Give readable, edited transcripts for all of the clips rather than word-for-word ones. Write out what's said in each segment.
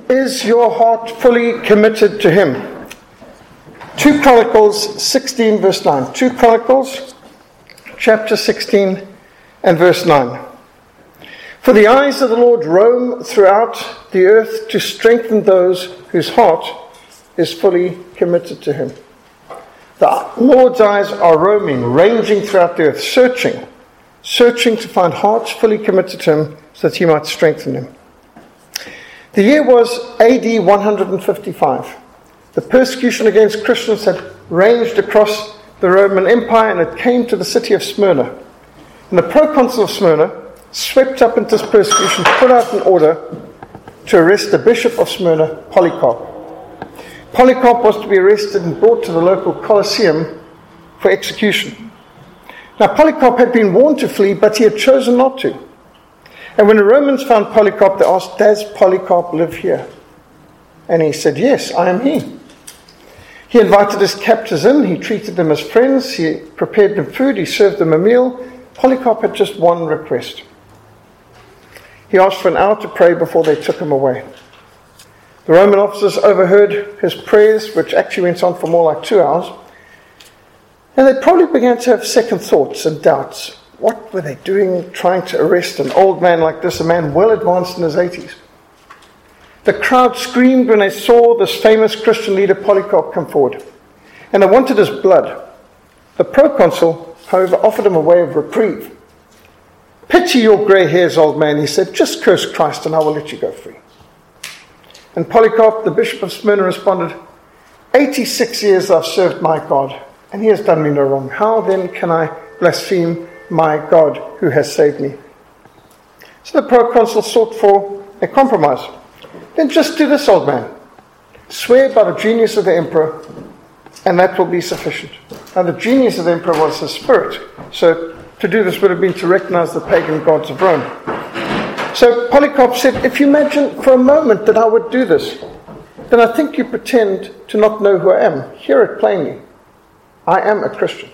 Is your heart fully committed to him? 2 Chronicles 16 verse 9. 2 Chronicles chapter 16 and verse 9. For the eyes of the Lord roam throughout the earth to strengthen those whose heart is fully committed to him. The Lord's eyes are roaming, ranging throughout the earth, searching to find hearts fully committed to him so that he might strengthen them. The year was AD 155. The persecution against Christians had ranged across the Roman Empire, and it came to the city of Smyrna. And the proconsul of Smyrna swept up into this persecution, put out an order to arrest the bishop of Smyrna, Polycarp. Polycarp was to be arrested and brought to the local Colosseum for execution. Now, Polycarp had been warned to flee, but he had chosen not to. And when the Romans found Polycarp, they asked, "Does Polycarp live here?" And he said, "Yes, I am he." He invited his captors in, he treated them as friends, he prepared them food, he served them a meal. Polycarp had just one request. He asked for an hour to pray before they took him away. The Roman officers overheard his prayers, which actually went on for more like 2 hours, and they probably began to have second thoughts and doubts. What were they doing trying to arrest an old man like this, a man well advanced in his 80s? The crowd screamed when they saw this famous Christian leader Polycarp come forward, and they wanted his blood. The proconsul, however, offered him a way of reprieve. "Pity your grey hairs, old man," he said. "Just curse Christ and I will let you go free." And Polycarp, the bishop of Smyrna, responded, 86 years I've served my God, and he has done me no wrong. How then can I blaspheme my God who has saved me?" So the proconsul sought for a compromise. "Then just do this, old man. Swear by the genius of the emperor, and that will be sufficient." Now the genius of the emperor was his spirit. So to do this would have been to recognize the pagan gods of Rome. So Polycarp said, "If you imagine for a moment that I would do this, then I think you pretend to not know who I am. Hear it plainly. I am a Christian."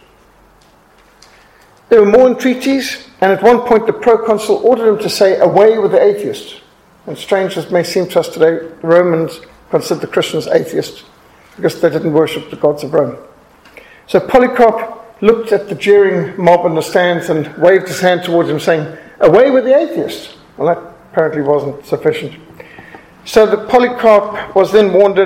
There were more entreaties, and at one point the proconsul ordered him to say, "Away with the atheists." And strange as may seem to us today, the Romans considered the Christians atheists because they didn't worship the gods of Rome. So Polycarp looked at the jeering mob in the stands and waved his hand towards him, saying, "Away with the atheists." Well, that apparently wasn't sufficient. So the Polycarp was then warned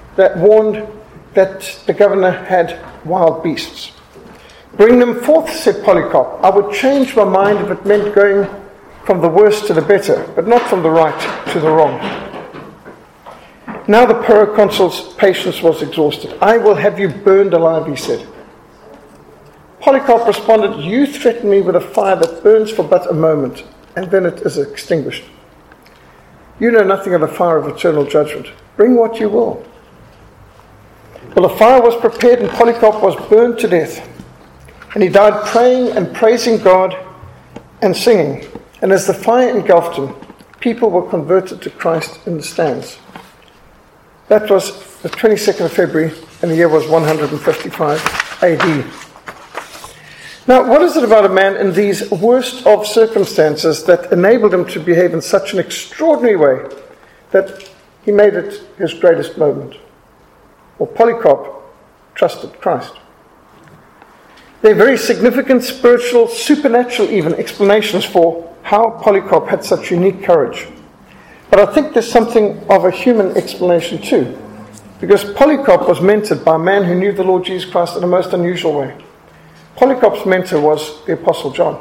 that the governor had wild beasts. "Bring them forth," said Polycarp. "I would change my mind if it meant going from the worst to the better, but not from the right to the wrong." Now the proconsul's patience was exhausted. "I will have you burned alive," he said. Polycarp responded, "You threaten me with a fire that burns for but a moment, and then it is extinguished. You know nothing of the fire of eternal judgment. Bring what you will." Well, the fire was prepared, and Polycarp was burned to death. And he died praying and praising God and singing. And as the fire engulfed him, people were converted to Christ in the stands. That was the 22nd of February, and the year was 155 AD. Now, what is it about a man in these worst of circumstances that enabled him to behave in such an extraordinary way that he made it his greatest moment? Well, Polycarp trusted Christ. There are very significant spiritual, supernatural even, explanations for how Polycarp had such unique courage. But I think there's something of a human explanation too, because Polycarp was mentored by a man who knew the Lord Jesus Christ in a most unusual way. Polycarp's mentor was the Apostle John.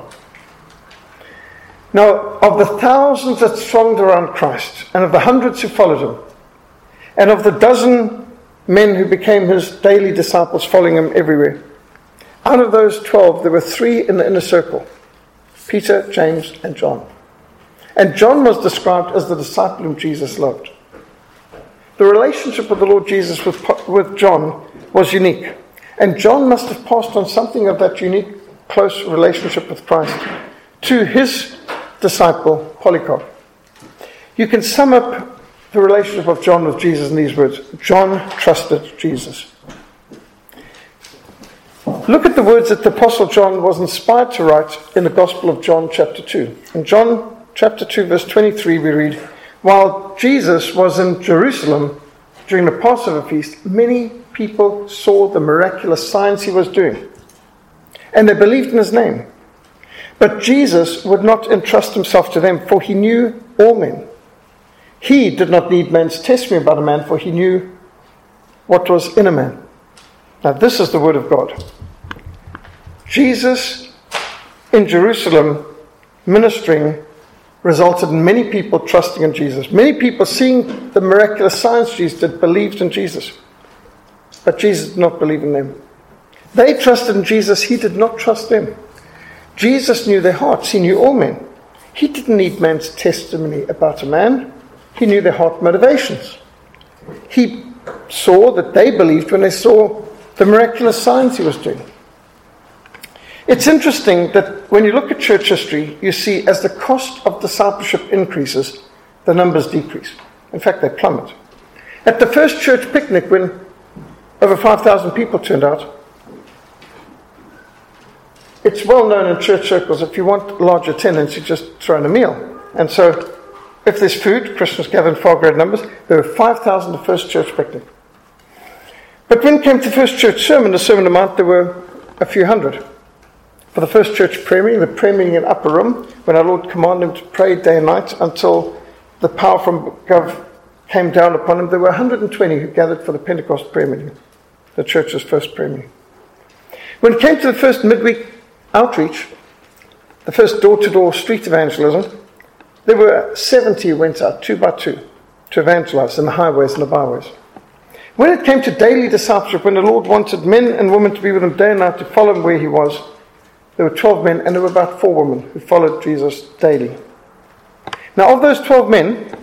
Now, of the thousands that thronged around Christ, and of the hundreds who followed him, and of the dozen men who became his daily disciples following him everywhere, out of those 12, there were 3 in the inner circle: Peter, James, and John. And John was described as the disciple whom Jesus loved. The relationship with the Lord Jesus with John was unique. And John must have passed on something of that unique, close relationship with Christ to his disciple, Polycarp. You can sum up the relationship of John with Jesus in these words: John trusted Jesus. Look at the words that the Apostle John was inspired to write in the Gospel of John chapter 2. In John chapter 2 verse 23 we read, While Jesus was in Jerusalem during the Passover feast, many people saw the miraculous signs he was doing, and they believed in his name. But Jesus would not entrust himself to them, for he knew all men. He did not need man's testimony about a man, for he knew what was in a man. Now this is the word of God. Jesus in Jerusalem ministering resulted in many people trusting in Jesus. Many people seeing the miraculous signs Jesus did believed in Jesus. But Jesus did not believe in them. They trusted in Jesus. He did not trust them. Jesus knew their hearts. He knew all men. He didn't need man's testimony about a man. He knew their heart motivations. He saw that they believed when they saw the miraculous signs he was doing. It's interesting that when you look at church history, you see as the cost of discipleship increases, the numbers decrease. In fact, they plummet. At the first church picnic, when over 5,000 people turned out, it's well known in church circles, if you want large attendance, you just throw in a meal. And so, if there's food, Christians gather in far greater numbers. There were 5,000 the first church picnic. But when it came to the first church sermon, the Sermon on the Mount, there were a few hundred. For the first church prayer meeting, the prayer meeting in upper room, when our Lord commanded him to pray day and night until the power from God came down upon him, there were 120 who gathered for the Pentecost prayer meeting, the church's first prayer meeting. When it came to the first midweek outreach, the first door-to-door street evangelism, there were 70 who went out, 2 by 2, to evangelize in the highways and the byways. When it came to daily discipleship, when the Lord wanted men and women to be with him day and night to follow him where he was, there were 12 men and there were about 4 women who followed Jesus daily. Now, of those 12 men,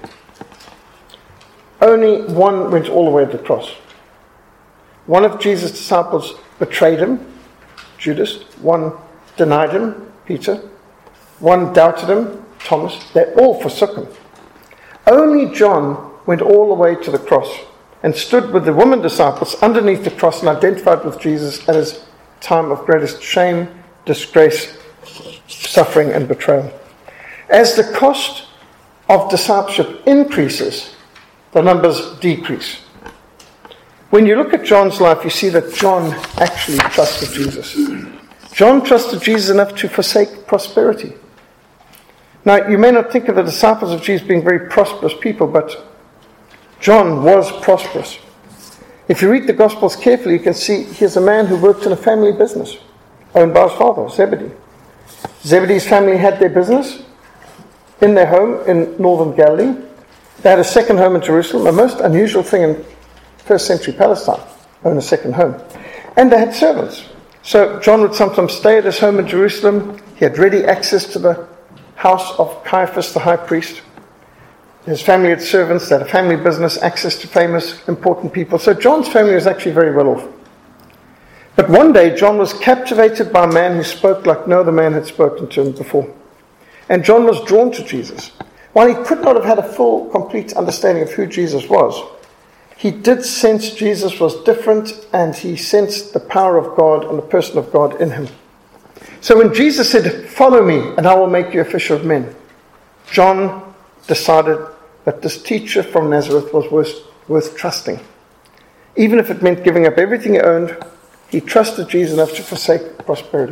only one went all the way to the cross. One of Jesus' disciples betrayed him, Judas. One denied him, Peter. One doubted him, Thomas. They all forsook him. Only John went all the way to the cross and stood with the woman disciples underneath the cross and identified with Jesus at his time of greatest shame, disgrace, suffering, and betrayal. As the cost of discipleship increases, the numbers decrease. When you look at John's life, you see that John actually trusted Jesus. John trusted Jesus enough to forsake prosperity. Now, you may not think of the disciples of Jesus being very prosperous people, but John was prosperous. If you read the Gospels carefully, you can see he's a man who worked in a family business owned by his father, Zebedee. Zebedee's family had their business in their home in northern Galilee. They had a second home in Jerusalem, a most unusual thing in first century Palestine, own a second home. And they had servants. So John would sometimes stay at his home in Jerusalem. He had ready access to the house of Caiaphas, the high priest. His family had servants, they had a family business, access to famous, important people. So John's family was actually very well off. But one day, John was captivated by a man who spoke like no other man had spoken to him before. And John was drawn to Jesus. While he could not have had a full, complete understanding of who Jesus was, he did sense Jesus was different, and he sensed the power of God and the person of God in him. So when Jesus said, "Follow me, and I will make you a fisher of men," John decided that this teacher from Nazareth was worth trusting. Even if it meant giving up everything he owned, he trusted Jesus enough to forsake prosperity.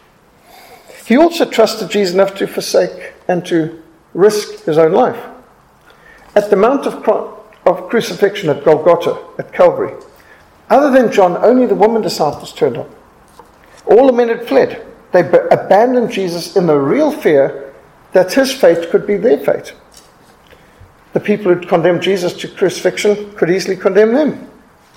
He also trusted Jesus enough to forsake and to risk his own life. At the Mount of Crucifixion at Golgotha, at Calvary, other than John, only the woman disciples turned up. All the men had fled. They abandoned Jesus in the real fear that his fate could be their fate. The people who'd condemned Jesus to crucifixion could easily condemn them.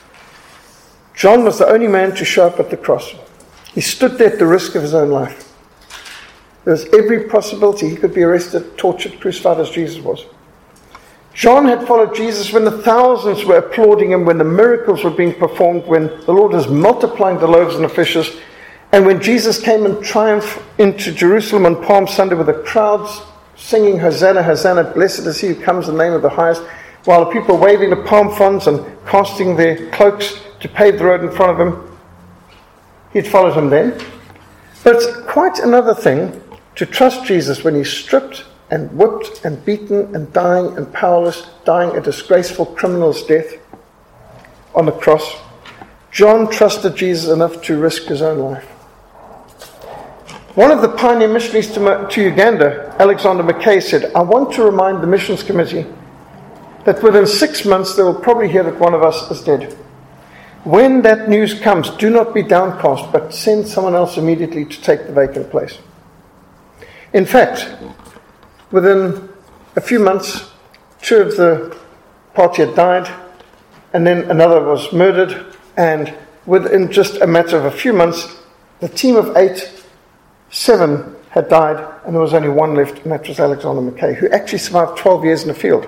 John was the only man to show up at the cross. He stood there at the risk of his own life. There was every possibility he could be arrested, tortured, crucified as Jesus was. John had followed Jesus when the thousands were applauding him, when the miracles were being performed, when the Lord was multiplying the loaves and the fishes, and when Jesus came in triumph into Jerusalem on Palm Sunday with the crowds singing, "Hosanna, Hosanna, blessed is he who comes in the name of the highest," while the people were waving the palm fronds and casting their cloaks to pave the road in front of him. He'd followed him then. But it's quite another thing to trust Jesus when he's stripped and whipped and beaten and dying and powerless, dying a disgraceful criminal's death on the cross, John trusted Jesus enough to risk his own life. One of the pioneer missionaries to Uganda, Alexander Mackay, said, "I want to remind the missions committee that within 6 months they will probably hear that one of us is dead. When that news comes, do not be downcast, but send someone else immediately to take the vacant place." In fact, within a few months, 2 of the party had died, and then another was murdered, and within just a matter of a few months, the team of 8, 7 had died, and there was only 1 left, and that was Alexander Mackay, who actually survived 12 years in the field,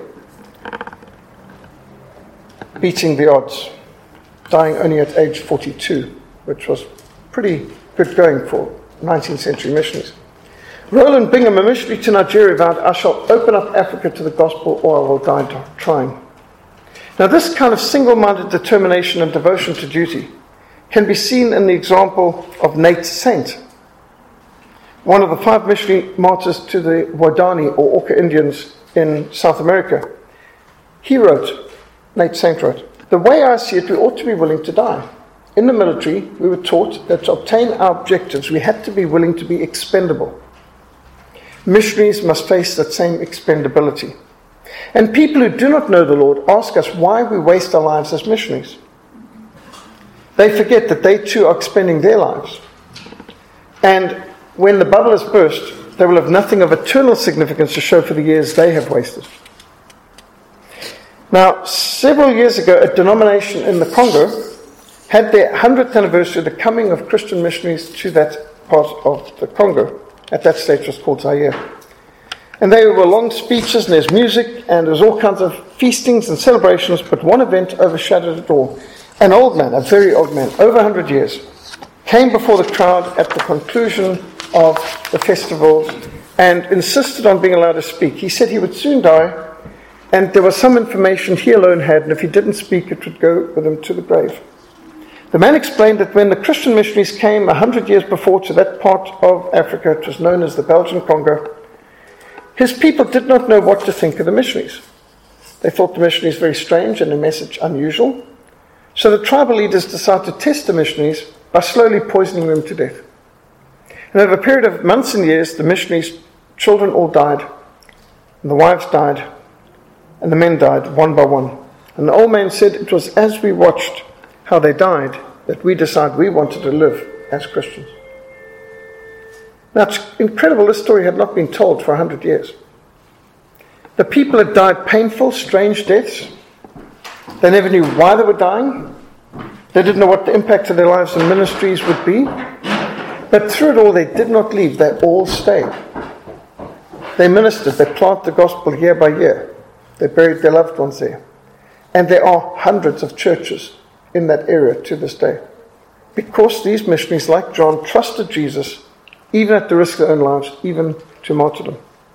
beating the odds, dying only at age 42, which was pretty good going for 19th century missionaries. Roland Bingham, a missionary to Nigeria, vowed, "I shall open up Africa to the gospel, or I will die trying." Now, this kind of single-minded determination and devotion to duty can be seen in the example of Nate Saint, one of the 5 missionary martyrs to the Wadani or Orca Indians in South America. Nate Saint wrote, "The way I see it, we ought to be willing to die. In the military, we were taught that to obtain our objectives, we had to be willing to be expendable. Missionaries must face that same expendability. And people who do not know the Lord ask us why we waste our lives as missionaries. They forget that they too are expending their lives. And when the bubble is burst, they will have nothing of eternal significance to show for the years they have wasted." Now, several years ago, a denomination in the Congo had their 100th anniversary of the coming of Christian missionaries to that part of the Congo. At that stage it was called Zaire. And there were long speeches, and there's music, and there's all kinds of feastings and celebrations, but one event overshadowed it all. An old man, a very old man, over 100 years, came before the crowd at the conclusion of the festival and insisted on being allowed to speak. He said he would soon die, and there was some information he alone had, and if he didn't speak, it would go with him to the grave. The man explained that when the Christian missionaries came 100 years before to that part of Africa, it was known as the Belgian Congo, his people did not know what to think of the missionaries. They thought the missionaries very strange and their message unusual. So the tribal leaders decided to test the missionaries by slowly poisoning them to death. And over a period of months and years, the missionaries' children all died, and the wives died, and the men died one by one. And the old man said, "It was as we watched how they died that we decided we wanted to live as Christians." Now, it's incredible this story had not been told for 100 years. The people had died painful, strange deaths. They never knew why they were dying. They didn't know what the impact of their lives and ministries would be. But through it all, they did not leave. They all stayed. They ministered. They planted the gospel year by year. They buried their loved ones there. And there are hundreds of churches in that area to this day. Because these missionaries, like John, trusted Jesus, even at the risk of their own lives, even to martyrdom.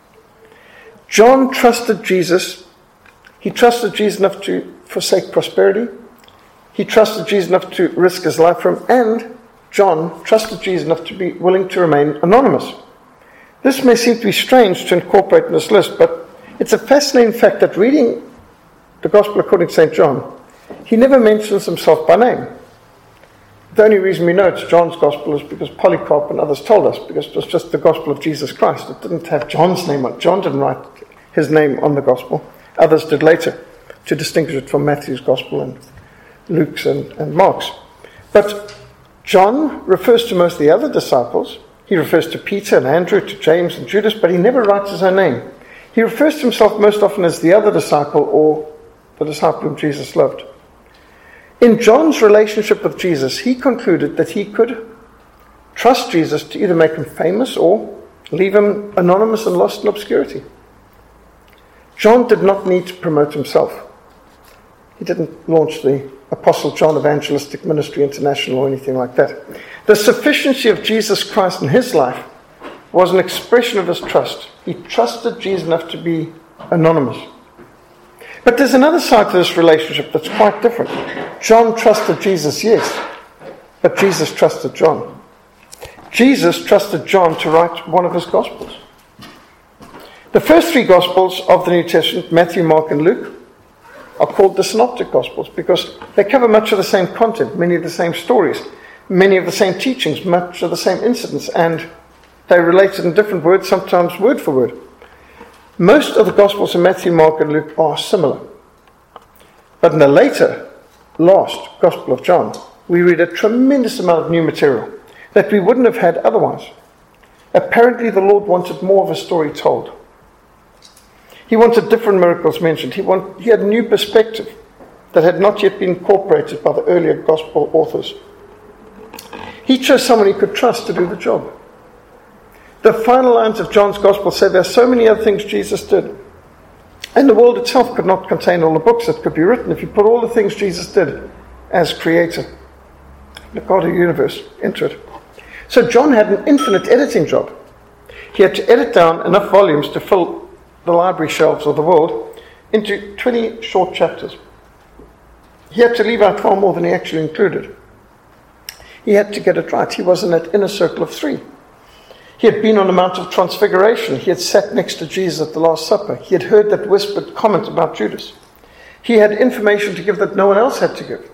John trusted Jesus. He trusted Jesus enough to forsake prosperity. He trusted Jesus enough to risk his life for him. And John trusted Jesus enough to be willing to remain anonymous. This may seem to be strange to incorporate in this list, but it's a fascinating fact that reading the Gospel according to St. John, he never mentions himself by name. The only reason we know it's John's Gospel is because Polycarp and others told us, because it was just the Gospel of Jesus Christ. It didn't have John's name on it. John didn't write his name on the Gospel. Others did later to distinguish it from Matthew's Gospel and Luke's and Mark's. But John refers to most of the other disciples. He refers to Peter and Andrew, to James and Judas, but he never writes his own name. He refers to himself most often as the other disciple or the disciple whom Jesus loved. In John's relationship with Jesus, he concluded that he could trust Jesus to either make him famous or leave him anonymous and lost in obscurity. John did not need to promote himself. He didn't launch the Apostle John Evangelistic Ministry International or anything like that. The sufficiency of Jesus Christ in his life was an expression of his trust. He trusted Jesus enough to be anonymous. But there's another side to this relationship that's quite different. John trusted Jesus, yes, but Jesus trusted John. Jesus trusted John to write one of his Gospels. The first three Gospels of the New Testament, Matthew, Mark, and Luke, are called the Synoptic Gospels because they cover much of the same content, many of the same stories, many of the same teachings, much of the same incidents, and they're related in different words, sometimes word for word. Most of the Gospels in Matthew, Mark, and Luke are similar. But in the later, last Gospel of John, we read a tremendous amount of new material that we wouldn't have had otherwise. Apparently the Lord wanted more of a story told. He wanted different miracles mentioned. He had a new perspective that had not yet been incorporated by the earlier Gospel authors. He chose someone he could trust to do the job. The final lines of John's Gospel say there are so many other things Jesus did. And the world itself could not contain all the books that could be written if you put all the things Jesus did as creator, the God of the universe, into it. So John had an infinite editing job. He had to edit down enough volumes to fill the library shelves of the world into 20 short chapters. He had to leave out far more than he actually included. He had to get it right. He was in that inner circle of three. He had been on the Mount of Transfiguration. He had sat next to Jesus at the Last Supper. He had heard that whispered comment about Judas. He had information to give that no one else had to give.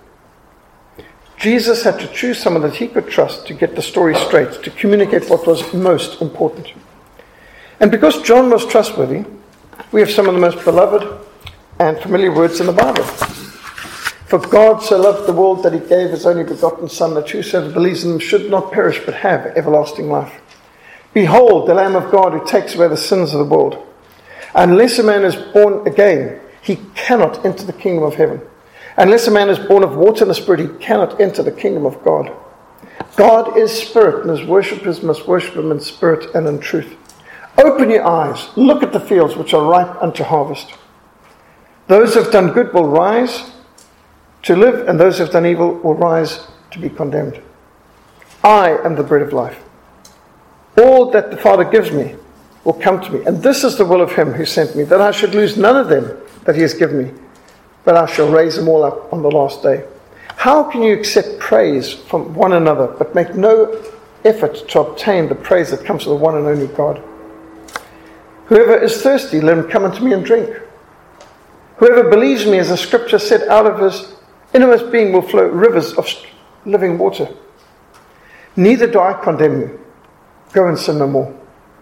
Jesus had to choose someone that he could trust to get the story straight, to communicate what was most important. And because John was trustworthy, we have some of the most beloved and familiar words in the Bible. For God so loved the world that he gave his only begotten Son, that whosoever believes in him should not perish but have everlasting life. Behold, the Lamb of God who takes away the sins of the world. Unless a man is born again, he cannot enter the kingdom of heaven. Unless a man is born of water and the Spirit, he cannot enter the kingdom of God. God is spirit, and his worshippers must worship him in spirit and in truth. Open your eyes, look at the fields which are ripe unto harvest. Those who have done good will rise to live, and those who have done evil will rise to be condemned. I am the bread of life. All that the Father gives me will come to me, and this is the will of him who sent me, that I should lose none of them that he has given me, but I shall raise them all up on the last day. How can you accept praise from one another, but make no effort to obtain the praise that comes from the one and only God? Whoever is thirsty, let him come unto me and drink. Whoever believes me, as the scripture said, out of his innermost being will flow rivers of living water. Neither do I condemn you. Go and sin no more.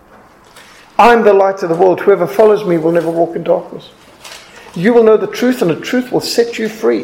I am the light of the world. Whoever follows me will never walk in darkness. You will know the truth, and the truth will set you free.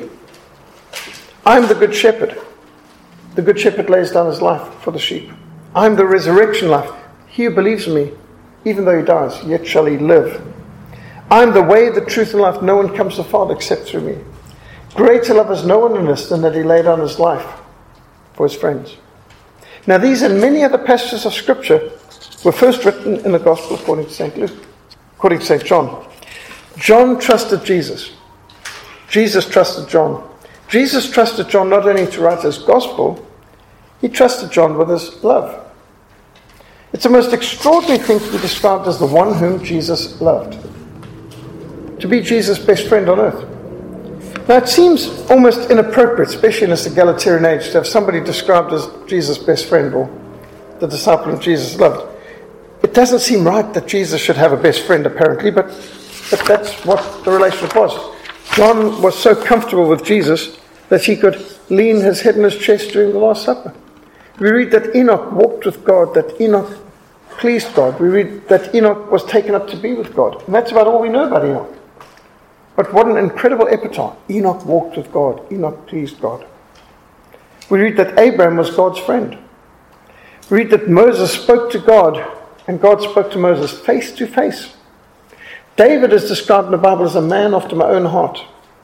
I am the good shepherd. The good shepherd lays down his life for the sheep. I am the resurrection life. He who believes in me, even though he dies, yet shall he live. I am the way, the truth, and life. No one comes to the Father except through me. Greater love has no one in this than that he laid down his life for his friends. Now these and many other passages of Scripture were first written in the Gospel according to St. Luke, according to St. John. John trusted Jesus. Jesus trusted John. Jesus trusted John not only to write his Gospel, he trusted John with his love. It's the most extraordinary thing to be described as the one whom Jesus loved. To be Jesus' best friend on earth. Now it seems almost inappropriate, especially in this egalitarian age, to have somebody described as Jesus' best friend or the disciple whom Jesus loved. It doesn't seem right that Jesus should have a best friend, apparently, but that's what the relationship was. John was so comfortable with Jesus that he could lean his head in his chest during the Last Supper. We read that Enoch walked with God, that Enoch pleased God. We read that Enoch was taken up to be with God. And that's about all we know about Enoch. But what an incredible epitaph. Enoch walked with God. Enoch pleased God. We read that Abraham was God's friend. We read that Moses spoke to God, and God spoke to Moses face to face. David is described in the Bible as a man after my own heart.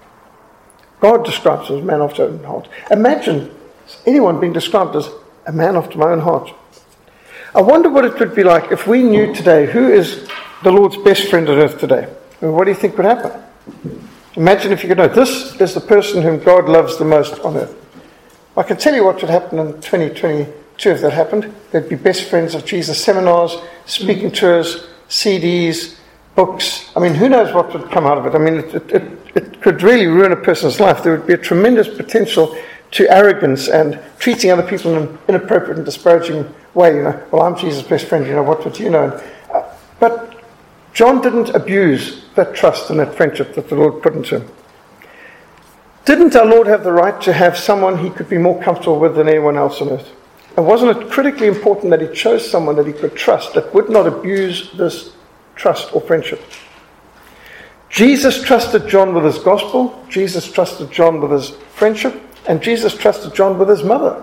God describes him as a man after my own heart. Imagine anyone being described as a man after my own heart. I wonder what it would be like if we knew today who is the Lord's best friend on earth today. I mean, what do you think would happen? Imagine if you could know, this is the person whom God loves the most on earth. I can tell you what would happen in 2022 if that happened. There'd be best friends of Jesus seminars, speaking tours, CDs, books. I mean, who knows what would come out of it? I mean, it could really ruin a person's life. There would be a tremendous potential to arrogance and treating other people in an inappropriate and disparaging way. You know, well, I'm Jesus' best friend. You know, what would you know? But John didn't abuse that trust and that friendship that the Lord put into him. Didn't our Lord have the right to have someone he could be more comfortable with than anyone else on earth? And wasn't it critically important that he chose someone that he could trust, that would not abuse this trust or friendship? Jesus trusted John with his gospel, Jesus trusted John with his friendship, and Jesus trusted John with his mother.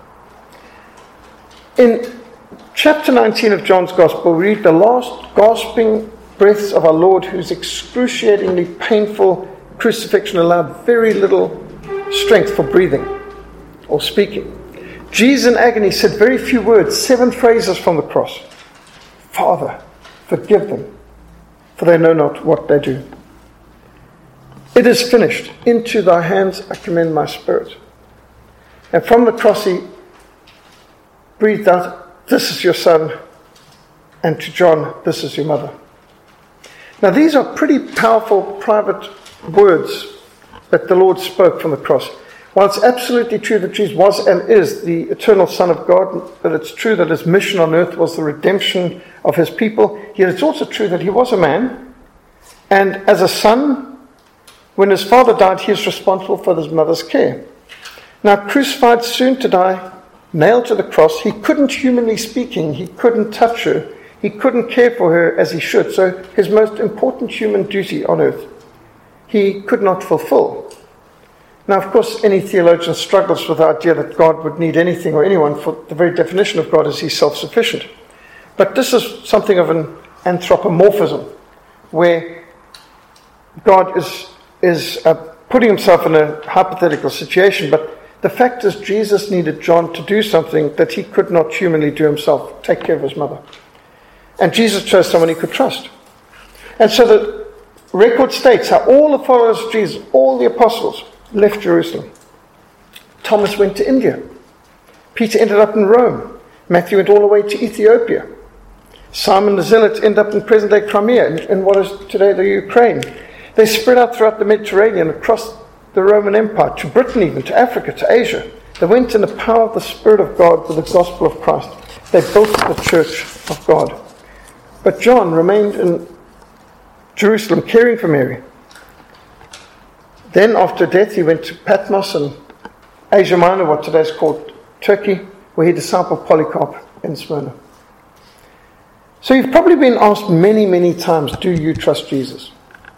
In chapter 19 of John's gospel, we read the last gasping breaths of our Lord, whose excruciatingly painful crucifixion allowed very little strength for breathing or speaking. Jesus in agony said very few words, 7 phrases from the cross. Father, forgive them, for they know not what they do. It is finished. Into thy hands I commend my spirit. And from the cross he breathed out, this is your son, and to John, this is your mother. Now these are pretty powerful private words that the Lord spoke from the cross. While it's absolutely true that Jesus was and is the eternal Son of God, that it's true that his mission on earth was the redemption of his people, yet it's also true that he was a man. And as a son, when his father died, he is responsible for his mother's care. Now, crucified, soon to die, nailed to the cross, he couldn't, humanly speaking, he couldn't touch her. He couldn't care for her as he should. So his most important human duty on earth, he could not fulfill. Now, of course, any theologian struggles with the idea that God would need anything or anyone, for the very definition of God is he's self-sufficient. But this is something of an anthropomorphism, where God is putting himself in a hypothetical situation, but the fact is Jesus needed John to do something that he could not humanly do himself, take care of his mother. And Jesus chose someone he could trust. And so the record states how all the followers of Jesus, all the apostles, left Jerusalem. Thomas went to India. Peter ended up in Rome. Matthew went all the way to Ethiopia. Simon the Zealot ended up in present-day Crimea, in what is today the Ukraine. They spread out throughout the Mediterranean, across the Roman Empire, to Britain even, to Africa, to Asia. They went in the power of the Spirit of God with the gospel of Christ. They built the church of God. But John remained in Jerusalem, caring for Mary. Then, after death, he went to Patmos in Asia Minor, what today is called Turkey, where he discipled Polycarp in Smyrna. So you've probably been asked many, many times, do you trust Jesus?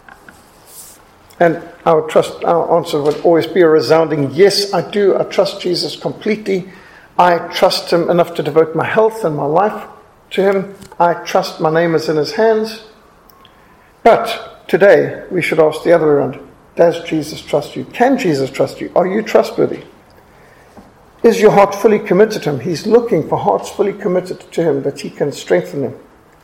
And our answer would always be a resounding yes, I do. I trust Jesus completely. I trust him enough to devote my health and my life to him. I trust my name is in his hands. But today, we should ask the other way around. Does Jesus trust you? Can Jesus trust you? Are you trustworthy? Is your heart fully committed to him? He's looking for hearts fully committed to him that he can strengthen them.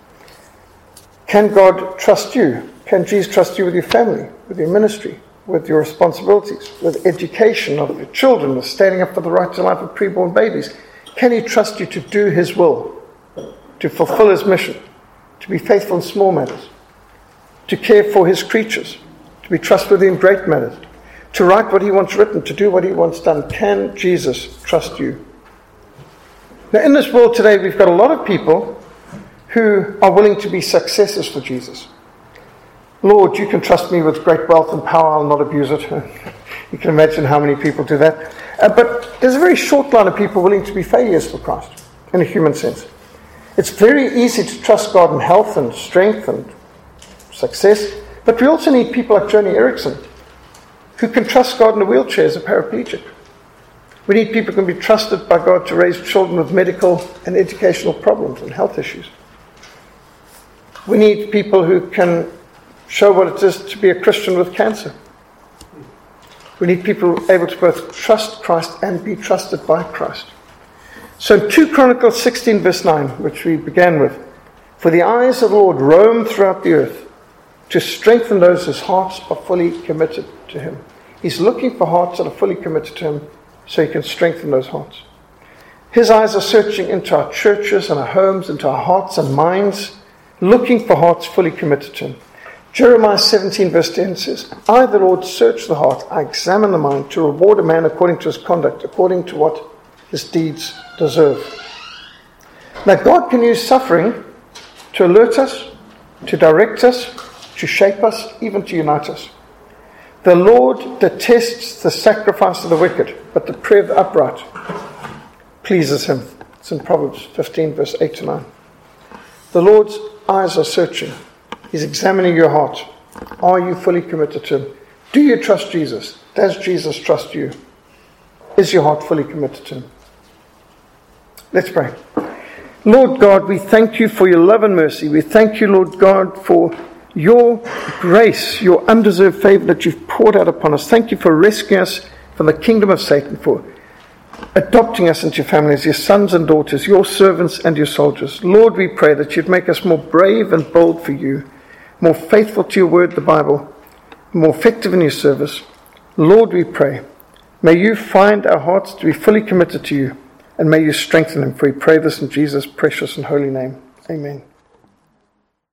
Can God trust you? Can Jesus trust you with your family, with your ministry, with your responsibilities, with education of your children, with standing up for the right to life of preborn babies? Can he trust you to do his will, to fulfill his mission, to be faithful in small matters, to care for his creatures, to be trustworthy in great matters, to write what he wants written, to do what he wants done? Can Jesus trust you? Now, in this world today, we've got a lot of people who are willing to be successors for Jesus. Lord, you can trust me with great wealth and power, I'll not abuse it. You can imagine how many people do that. But there's a very short line of people willing to be failures for Christ, in a human sense. It's very easy to trust God in health and strength and success, but we also need people like Joni Erickson, who can trust God in a wheelchair as a paraplegic. We need people who can be trusted by God to raise children with medical and educational problems and health issues. We need people who can show what it is to be a Christian with cancer. We need people able to both trust Christ and be trusted by Christ. So in 2 Chronicles 16 verse 9, which we began with, for the eyes of the Lord roam throughout the earth, to strengthen those whose hearts are fully committed to him. He's looking for hearts that are fully committed to him so he can strengthen those hearts. His eyes are searching into our churches and our homes, into our hearts and minds, looking for hearts fully committed to him. Jeremiah 17 verse 10 says, I, the Lord, search the heart, I examine the mind, to reward a man according to his conduct, according to what his deeds deserve. Now, God can use suffering to alert us, to direct us, to shape us, even to unite us. The Lord detests the sacrifice of the wicked, but the prayer of the upright pleases him. It's in Proverbs 15, verse 8 to 9. The Lord's eyes are searching. He's examining your heart. Are you fully committed to him? Do you trust Jesus? Does Jesus trust you? Is your heart fully committed to him? Let's pray. Lord God, we thank you for your love and mercy. We thank you, Lord God, for your grace, your undeserved favor that you've poured out upon us. Thank you for rescuing us from the kingdom of Satan, for adopting us into your family as your sons and daughters, your servants and your soldiers. Lord, we pray that you'd make us more brave and bold for you, more faithful to your word, the Bible, more effective in your service. Lord, we pray, may you find our hearts to be fully committed to you, and may you strengthen them, for we pray this in Jesus' precious and holy name. Amen.